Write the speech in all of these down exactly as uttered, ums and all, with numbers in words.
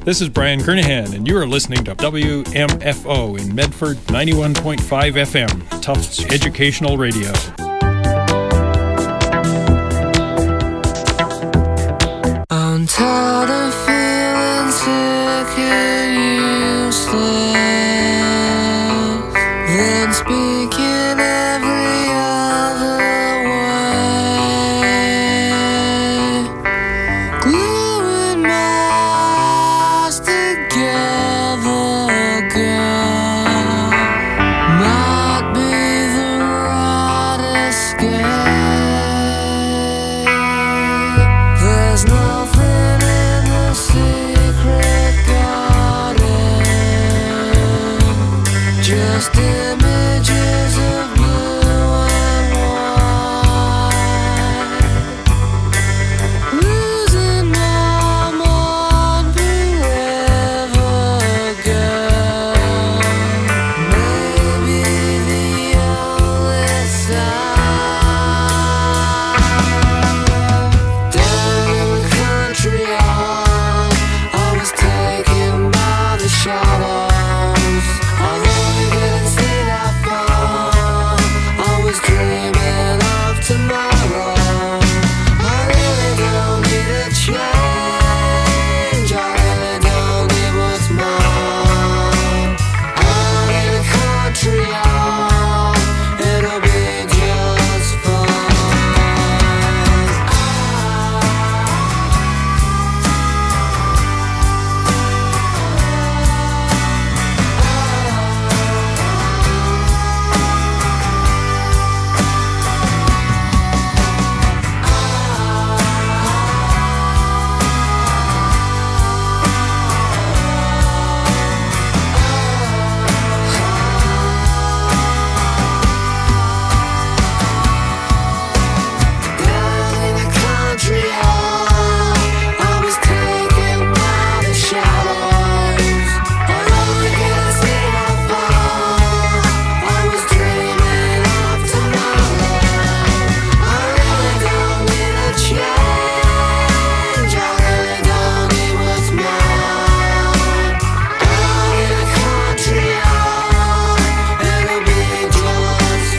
This is Brian Kernahan, and you are listening to W M F O in Medford, ninety-one point five F M, Tufts Educational Radio. I'm tired of feeling sick and useless, then speaking every other way, gluing my eyes together, girl, might be the right escape. There's nothing in the secret garden, just images of blue and white, losing my mind forever, girl, maybe the only sign. Down in the country, I, I was taken by the shadows. Although we didn't see that far, I was dreaming of tomorrow. I really don't need a change, I really don't need what's mine. Out in the country, oh, it'll be just down in the country, oh, I was taken by the shadows. Although we couldn't see that far, I was dreaming of tomorrow. I really don't need a change, I really don't need what's mine. Out in the country, oh, it'll be just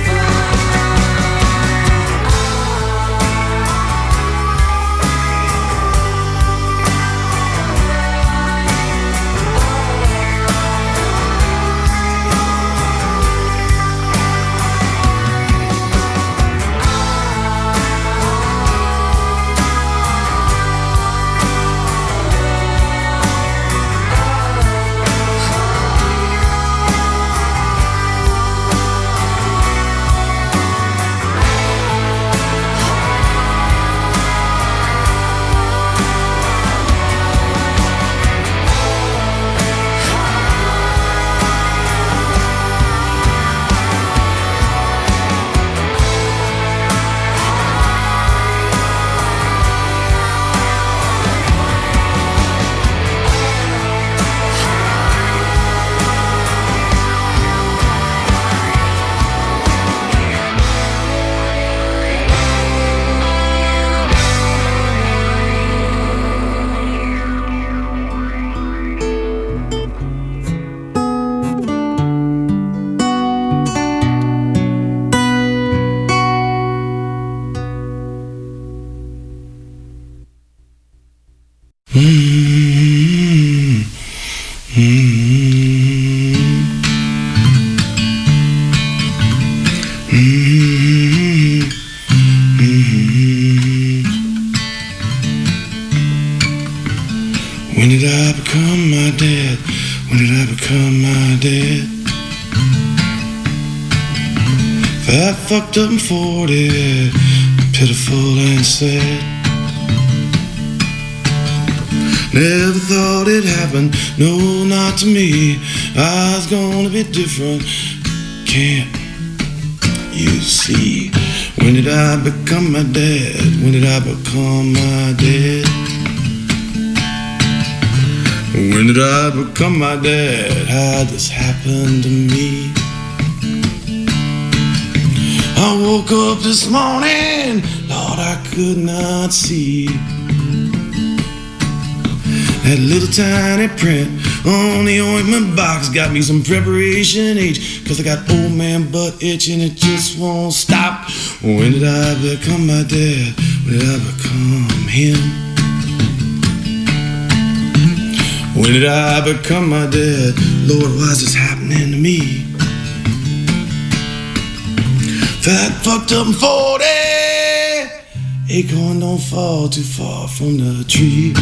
When did I become my dad? When did I become my dad? Fat, fucked up and forty, pitiful and sad. Never thought it happened, no, not to me. I was gonna be different, can't you see? When did I become my dad? When did I become my dad? When did I become my dad? How'd this happen to me? I woke up this morning, Lord, I could not see. That little tiny print on the ointment box got me some preparation H, cause I got old man butt itch and it just won't stop. When did I become my dad? When did I become him? When did I become my dad? Lord, why is this happening to me? Fat, fucked up and forty, acorn don't fall too far from the tree.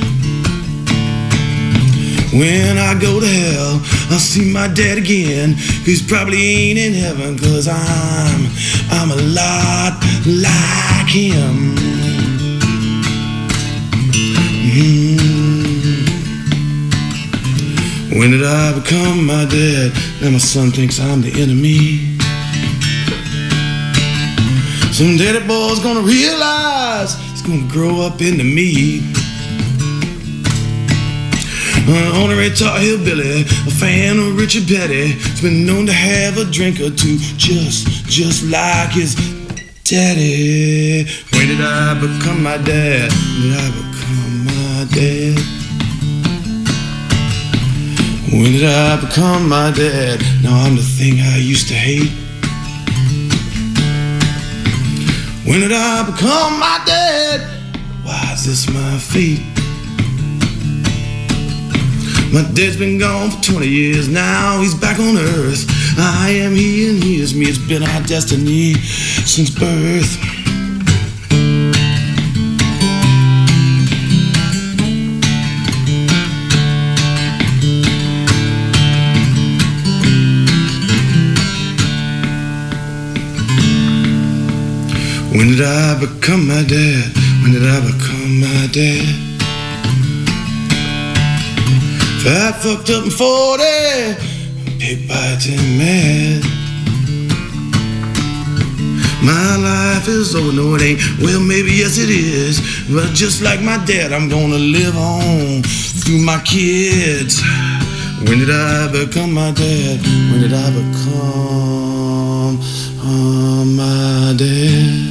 When I go to hell, I'll see my dad again. He's probably ain't in heaven, cause I'm, I'm a lot like him. Mm. When did I become my dad? Now my son thinks I'm the enemy. Someday that boy's gonna realize he's gonna grow up into me. An honorary Tar Heel Billy, a fan of Richard Petty, has been known to have a drink or two just, just like his daddy. When did I become my dad? When did I become my dad? When did I become my dad? Now I'm the thing I used to hate. When did I become my dad? Why is this my fate? My dad's been gone for twenty years now, he's back on earth. I am he and he is me, it's been our destiny since birth. When did I become my dad? When did I become my dad? Fat, fucked up and forty, pig biting mad. My life is over, no it ain't. Well, maybe yes it is. But just like my dad, I'm gonna live on through my kids. When did I become my dad? When did I become uh, my dad?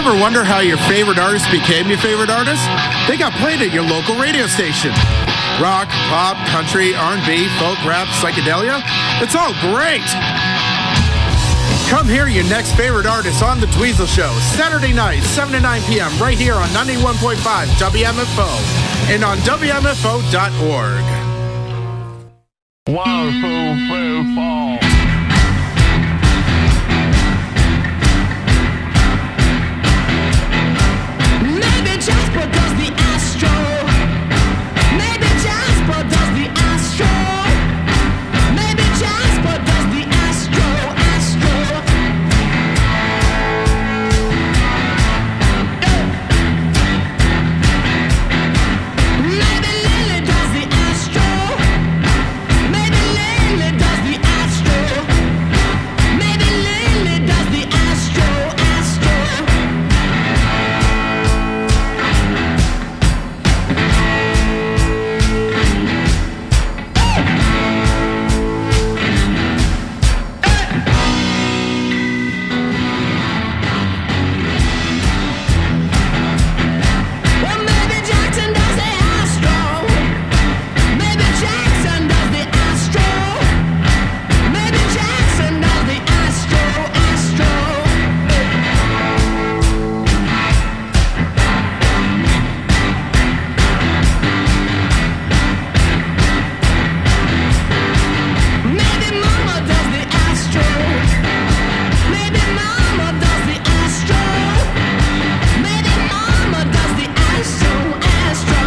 Ever wonder how your favorite artist became your favorite artist? They got played at your local radio station. Rock, pop, country, R and B, folk, rap, psychedelia. It's all great. Come hear your next favorite artist on The Dweezil Show, Saturday night, seven to nine p.m. right here on ninety-one point five W M F O and on W M F O dot org. One, two, three, four. Maybe Jasper does the Astro. Maybe Jasper does the Astro. Maybe Jasper does the Astro, Astro. Maybe Lily does the Astro. Maybe Lily does the Astro. Maybe Lily does the Astro, Astro. Well, maybe Jackson does the Astro. Maybe Jackson does the Astro. Maybe Jackson does the Astro, Astro. Maybe Mama does the Astro. Maybe Mama does the Astro. Maybe Mama does the Astro, Astro.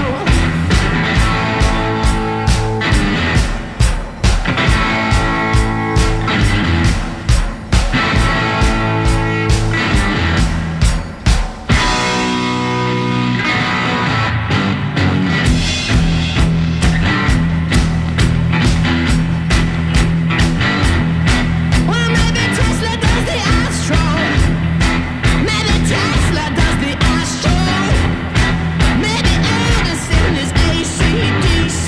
Well, maybe Tesla does the Astro. Maybe Tesla does the Astro. Maybe Edison is A C D C.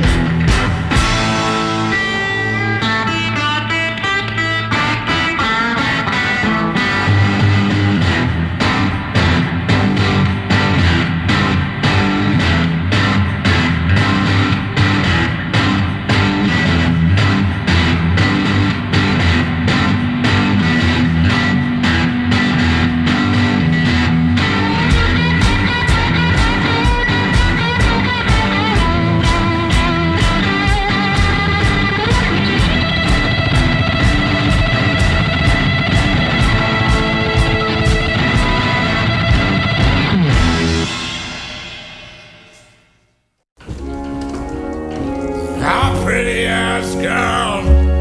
How prettiest girl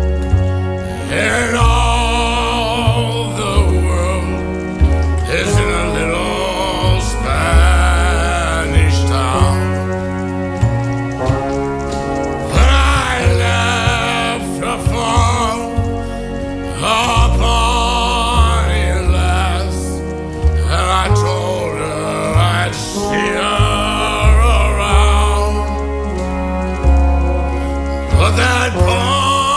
in all the world is in a little Spanish town. When I left her for a party last, and I told her I'd see her around. But that boy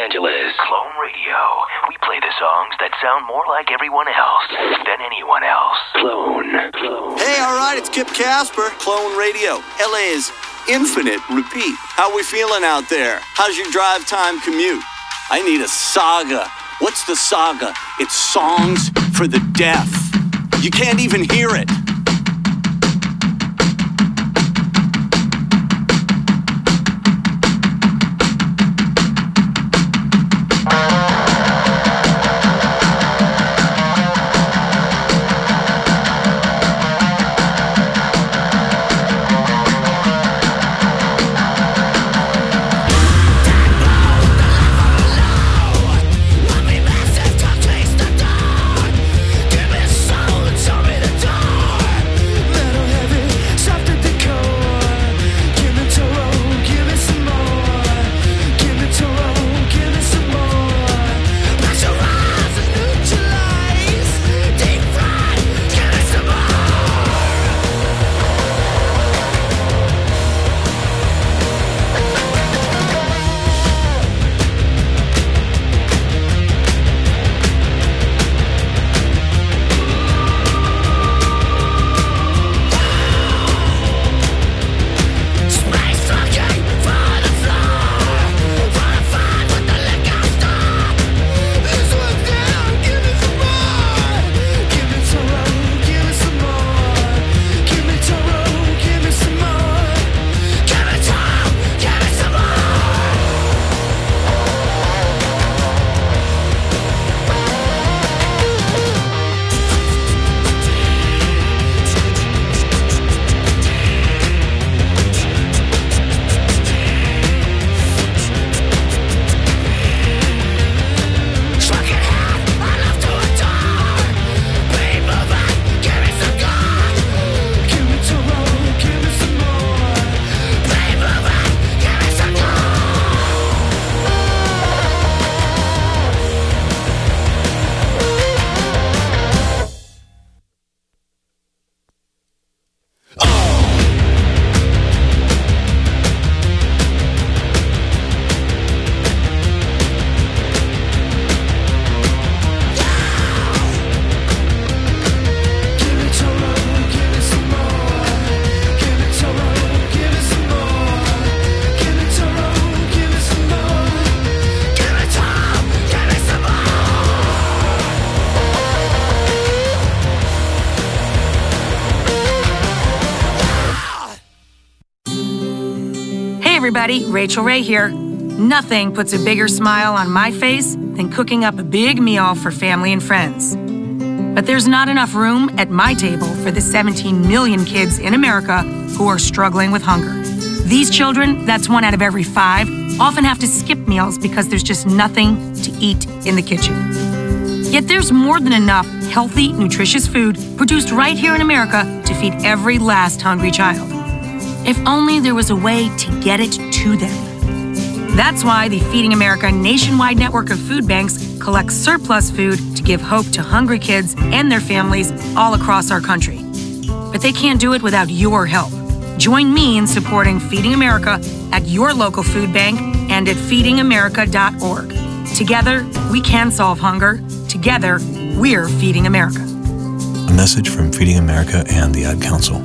Angeles. Clone Radio. We play the songs that sound more like everyone else than anyone else. Clone. Clone. Hey, all right, it's Kip Casper, Clone Radio. L A's Infinite Repeat. How we feeling out there? How's your drive time commute? I need a saga. What's the saga? It's songs for the deaf. You can't even hear it. everybody, Rachel Ray here. Nothing puts a bigger smile on my face than cooking up a big meal for family and friends. But there's not enough room at my table for the seventeen million kids in America who are struggling with hunger. These children, that's one out of every five, often have to skip meals because there's just nothing to eat in the kitchen. Yet there's more than enough healthy, nutritious food produced right here in America to feed every last hungry child. If only there was a way to get it to them. That's why the Feeding America nationwide network of food banks collects surplus food to give hope to hungry kids and their families all across our country. But they can't do it without your help. Join me in supporting Feeding America at your local food bank and at feeding america dot org. Together, we can solve hunger. Together, we're Feeding America. A message from Feeding America and the Ad Council.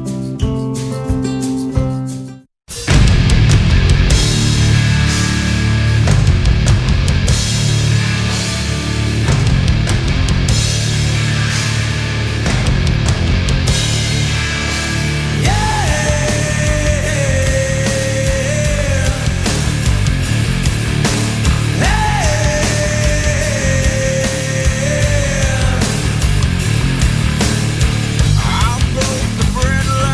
I broke the bread line.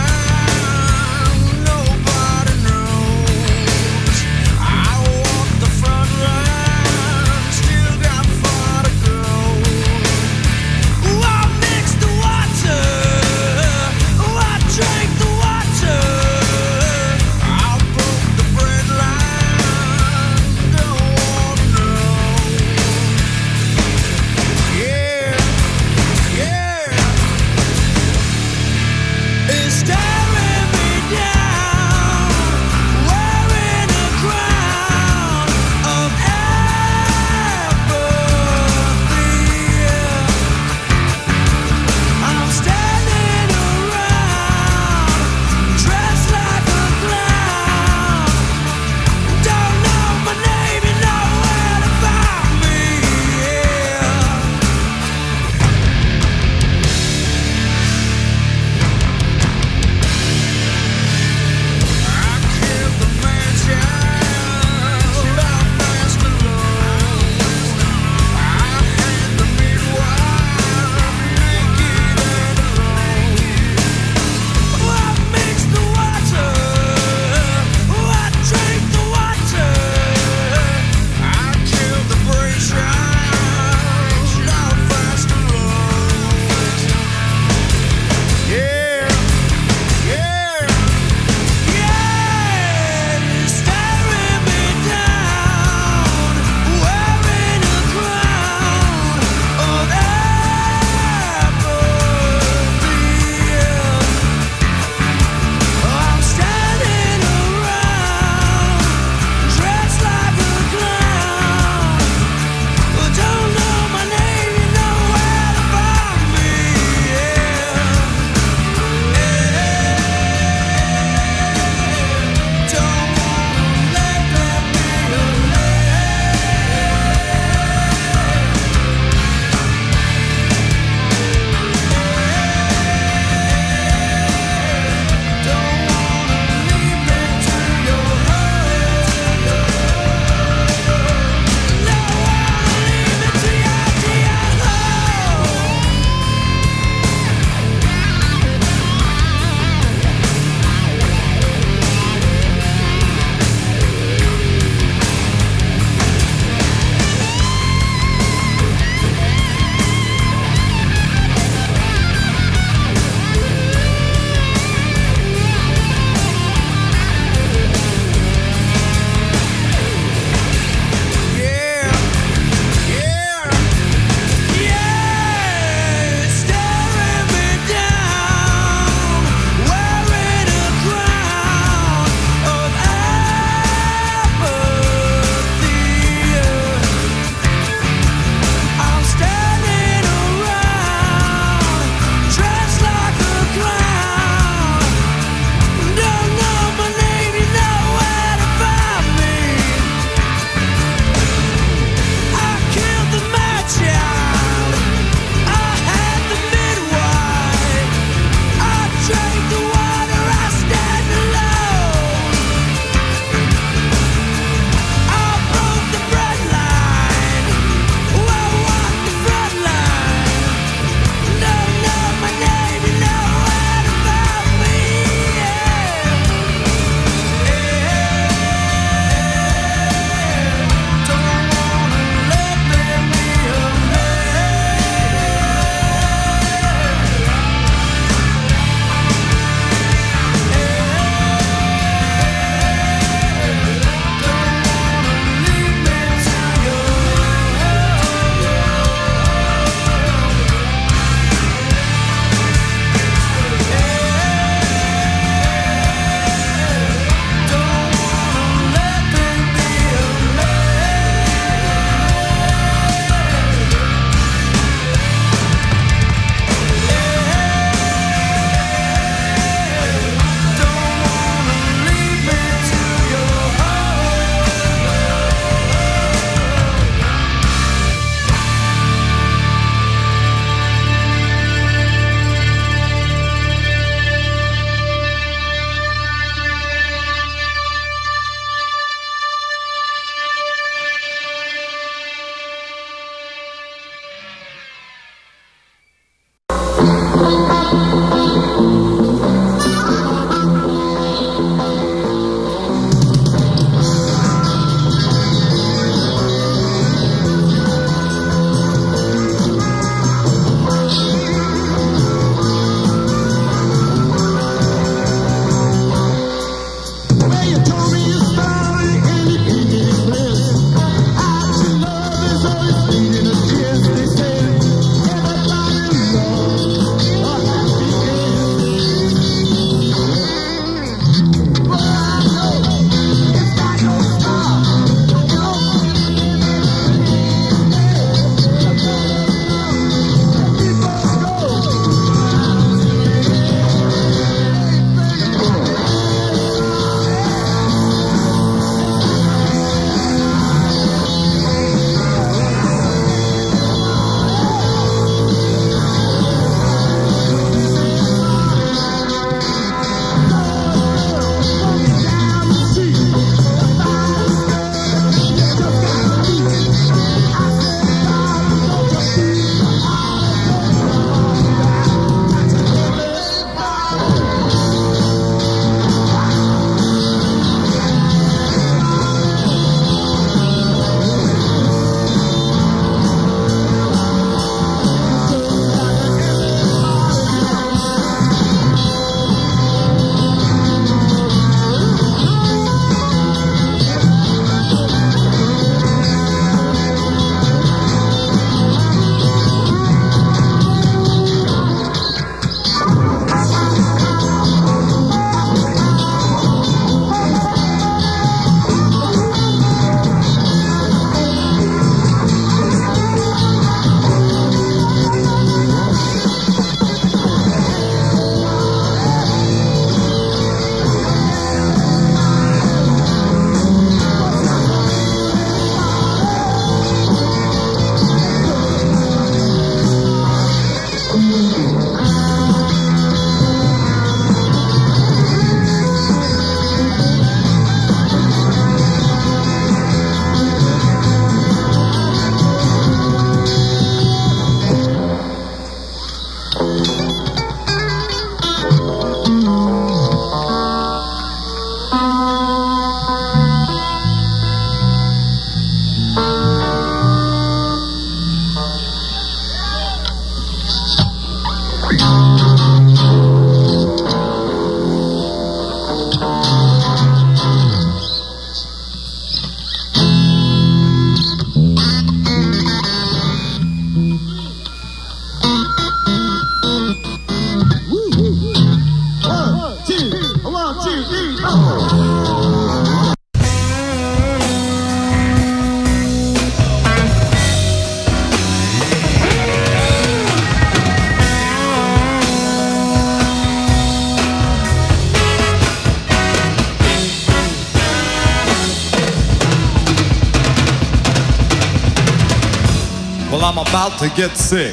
Well, I'm about to get sick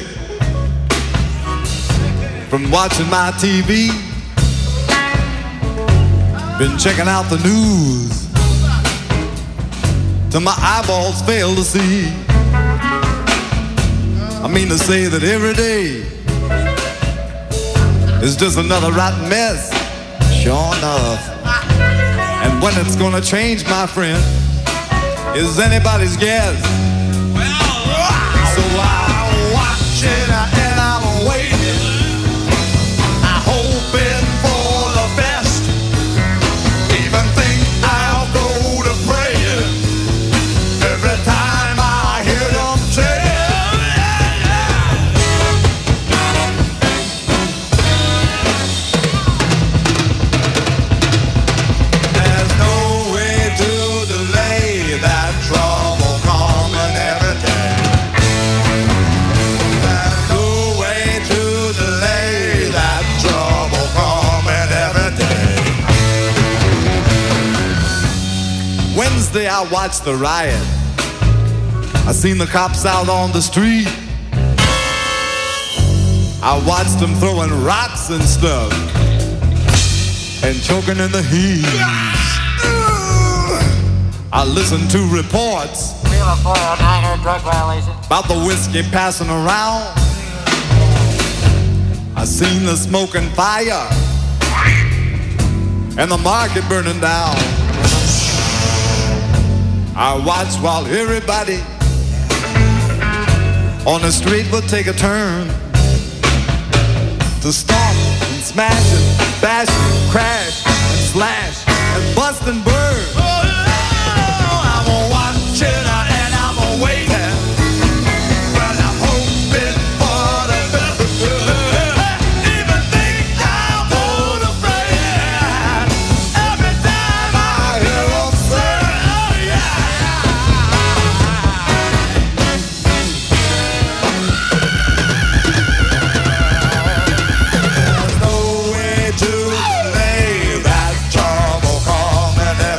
from watching my T V. Been checking out the news till my eyeballs fail to see. I mean to say that every day is just another rotten mess, sure enough. And when it's gonna change, my friend, is anybody's guess. So I'm watching and I'm waiting, I'm hoping for the best. Even think I'll go to praying every time I hear them say. There's no way to delay that trouble coming every day. There's no way to delay that trouble coming every day. Wednesday I watched the riot. I seen the cops out on the street. I watched them throwing rocks and stuff and choking in the heat. I listened to reports about the whiskey passing around. I seen the smoke and fire and the market burning down. I watched while everybody on the street would take a turn to stomp and smash and bash and crash and slash and bust and burn. I'm watching and I'm waiting, but I'm hoping for the best. Even think I'm going to pray every time I hear them say, oh yeah. There's no way to delay that trouble coming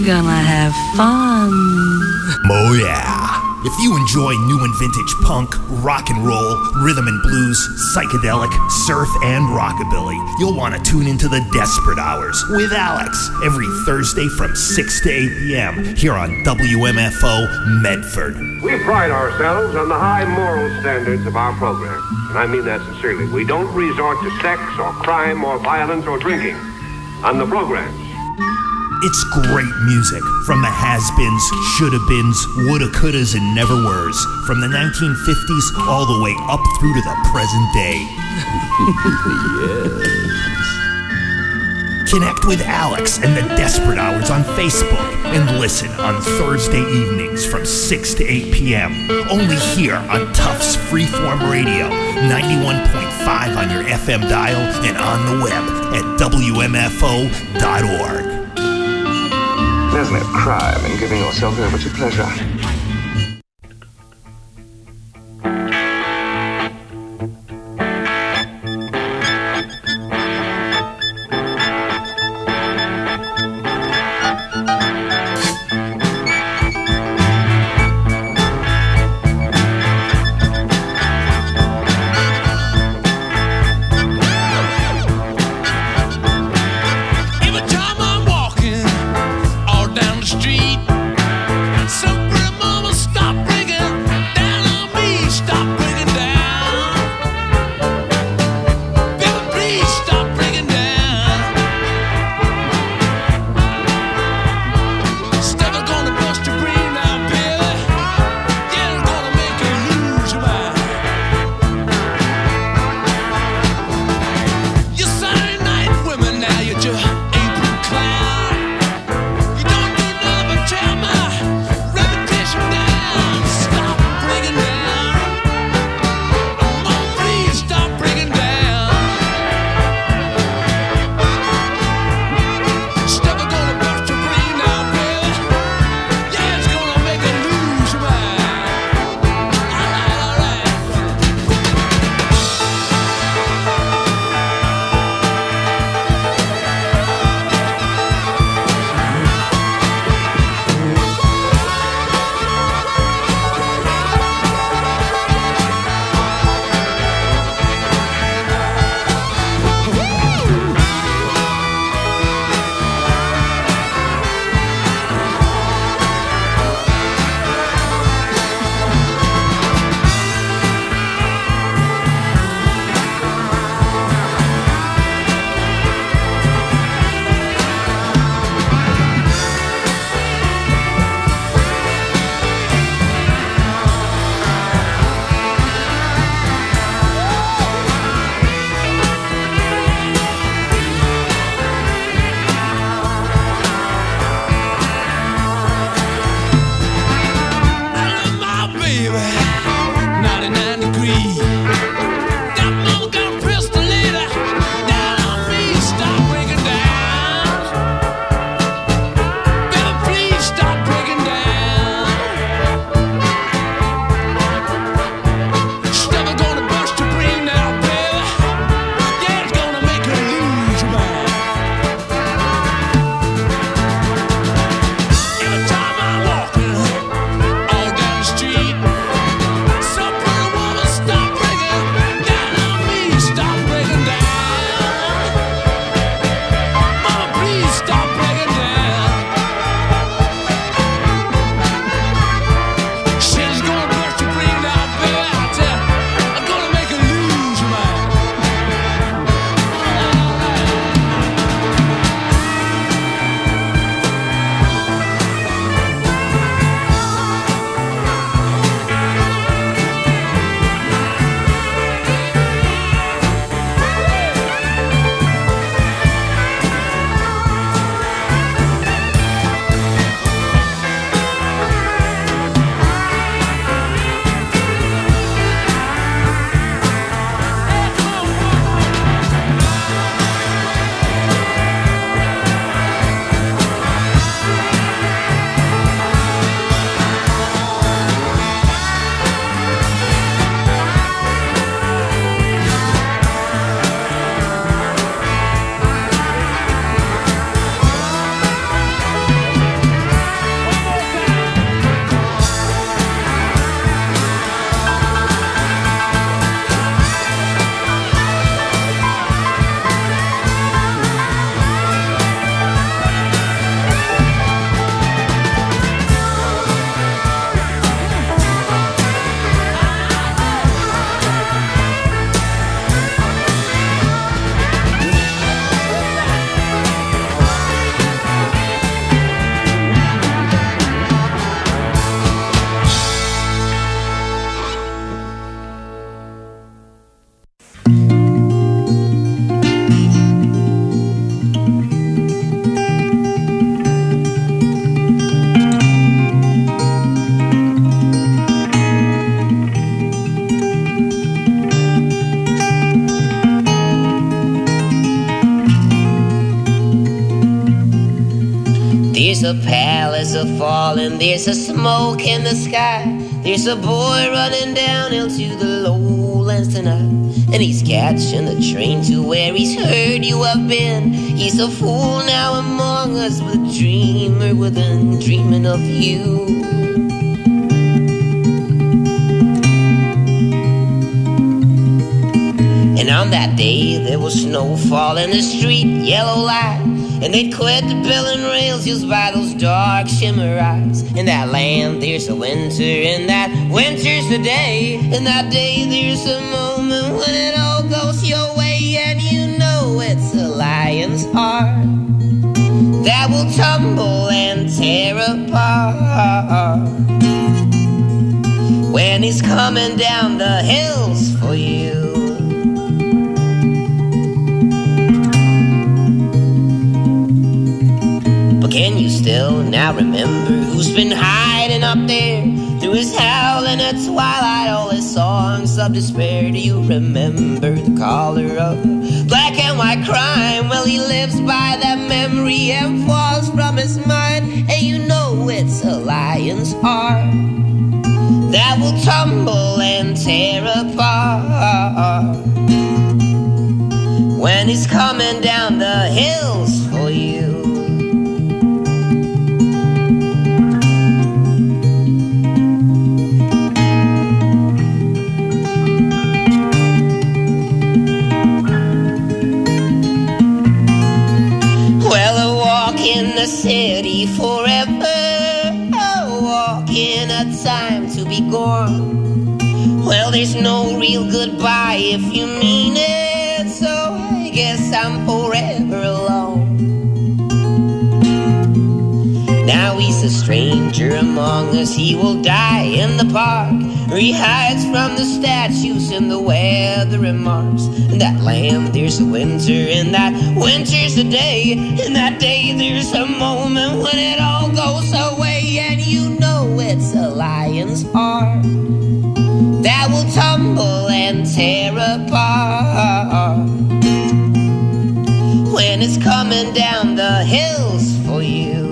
We're gonna have fun. Oh yeah. If you enjoy new and vintage punk, rock and roll, rhythm and blues, psychedelic, surf, and rockabilly, you'll want to tune into the Desperate Hours with Alex every Thursday from six to eight p.m. here on W M F O Medford. We pride ourselves on the high moral standards of our program, and I mean that sincerely. We don't resort to sex or crime or violence or drinking on the programs. It's great music from the has-beens, shoulda-beens, woulda, couldas, and never-weres. From the nineteen fifties all the way up through to the present day. Yes. Connect with Alex and the Desperate Hours on Facebook and listen on Thursday evenings from six to eight p.m. Only here on Tufts Freeform Radio, ninety-one point five on your F M dial and on the web at W M F O dot org. There's no crime in giving yourself over to pleasure. Every time I'm walking all down the street, some a palace a falling, there's a smoke in the sky. There's a boy running downhill to the lowlands tonight, and he's catching the train to where he's heard you have been. He's a fool now among us, but a dreamer within, dreaming of you. And on that day there was snow fall in the street, yellow light, and they'd quit the bill and rails used by those dark shimmer eyes. In that land there's a winter, and that winter's the day. In that day there's a moment when it all goes your way, and you know it's a lion's heart that will tumble and tear apart when he's coming down the hills for you. Can you still now remember who's been hiding up there through his howling at twilight, all his songs of despair? Do you remember the caller of black and white crime? Well, he lives by that memory and falls from his mind, and you know it's a lion's heart that will tumble and tear apart when he's coming down the hills for you. In the city forever, a walk in a time to be gone. Well, there's no real goodbye if you mean it, so I guess I'm forever alone. Now he's a stranger among us, he will die in the park, where he hides from the statues and the weather remarks. In that land there's a winter, in that winter's the day. In that day there's a moment when it all goes away, and you know it's a lion's heart that will tumble and tear apart when it's coming down the hills for you.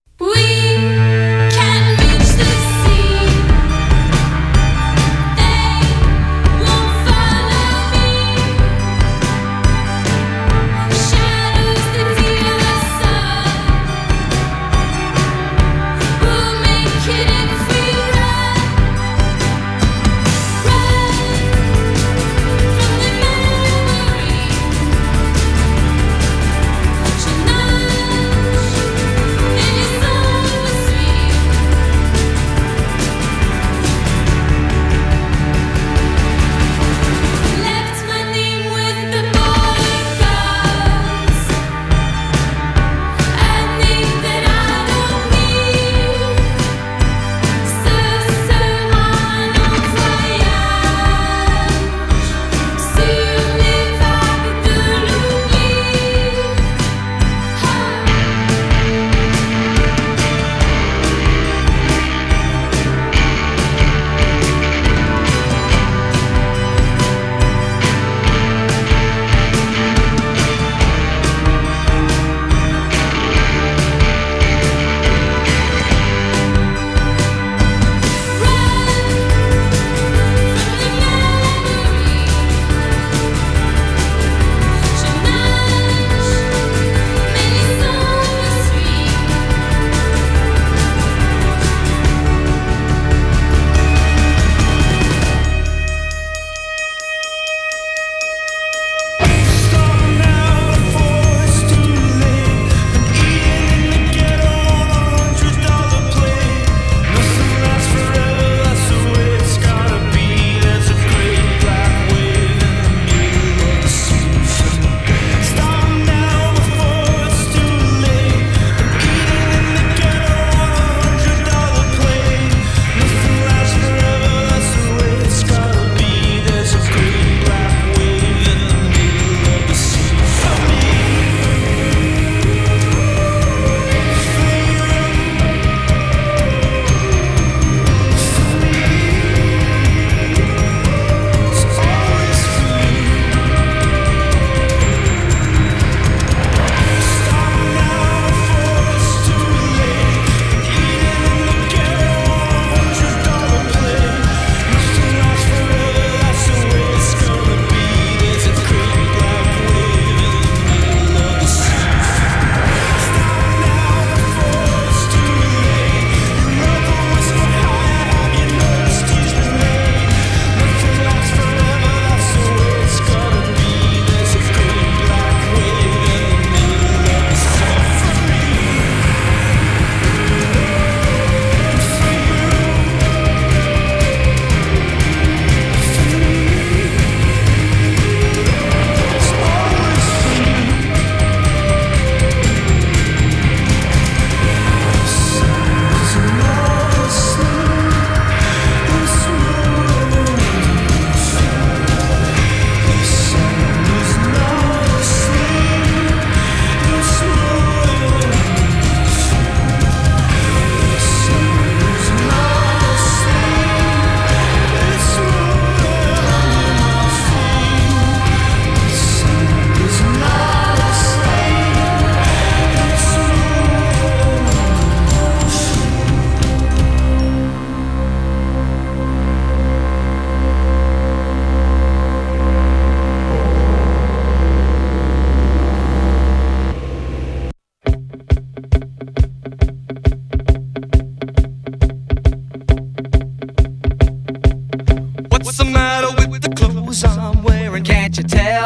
We can reach the sea.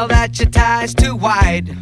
tell that your tie's too wide.